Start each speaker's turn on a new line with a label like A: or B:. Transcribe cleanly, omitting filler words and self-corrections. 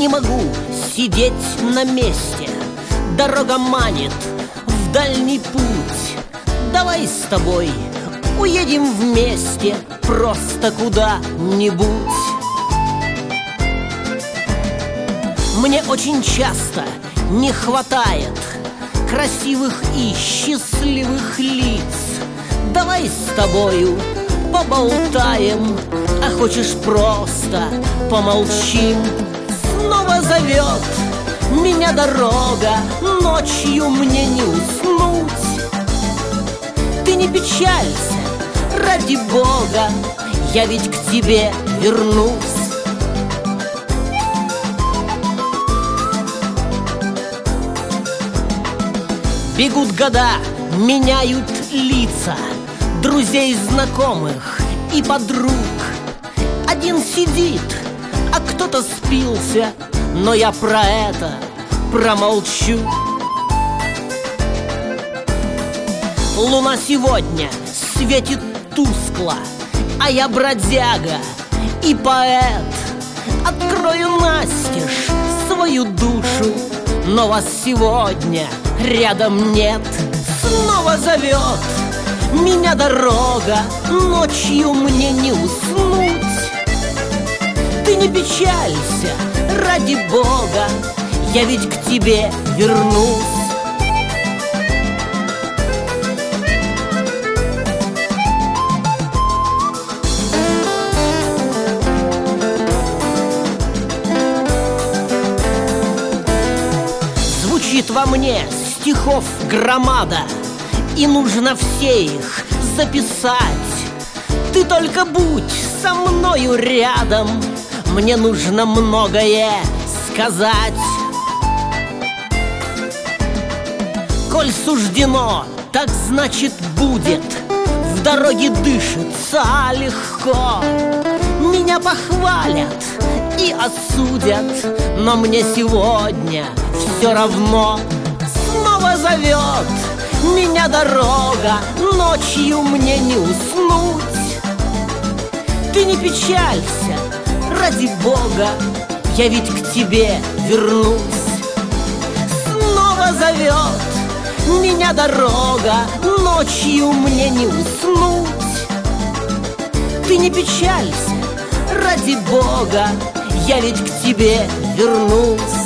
A: не могу сидеть на месте. Дорога манит в дальний путь. Давай с тобой уедем вместе просто куда-нибудь. Мне очень часто не хватает красивых и счастливых лиц. Давай с тобою поболтаем, а хочешь просто помолчим. Снова зовет меня дорога, ночью мне не уснуть. Ты не печалься, ради Бога, я ведь к тебе вернусь. Бегут года, меняют лица друзей, знакомых и подруг. Один сидит, а кто-то спился, но я про это промолчу. Луна сегодня светит тускло, а я бродяга и поэт. Открою настежь свою душу, но вас сегодня рядом нет. Снова зовет меня дорога, ночью мне не уснуть. Ты не печалься, ради Бога, я ведь к тебе вернусь. Звучит во мне стихов громада, и нужно все их записать. Ты только будь со мною рядом, мне нужно многое сказать. Коль суждено, так значит будет. В дороге дышится легко. Меня похвалят и осудят, но мне сегодня все равно. Снова зовет меня дорога, ночью мне не уснуть. Ты не печалься, ради Бога, я ведь к тебе вернусь. Снова зовет меня дорога, ночью мне не уснуть. Ты не печалься, ради Бога, я ведь к тебе вернусь.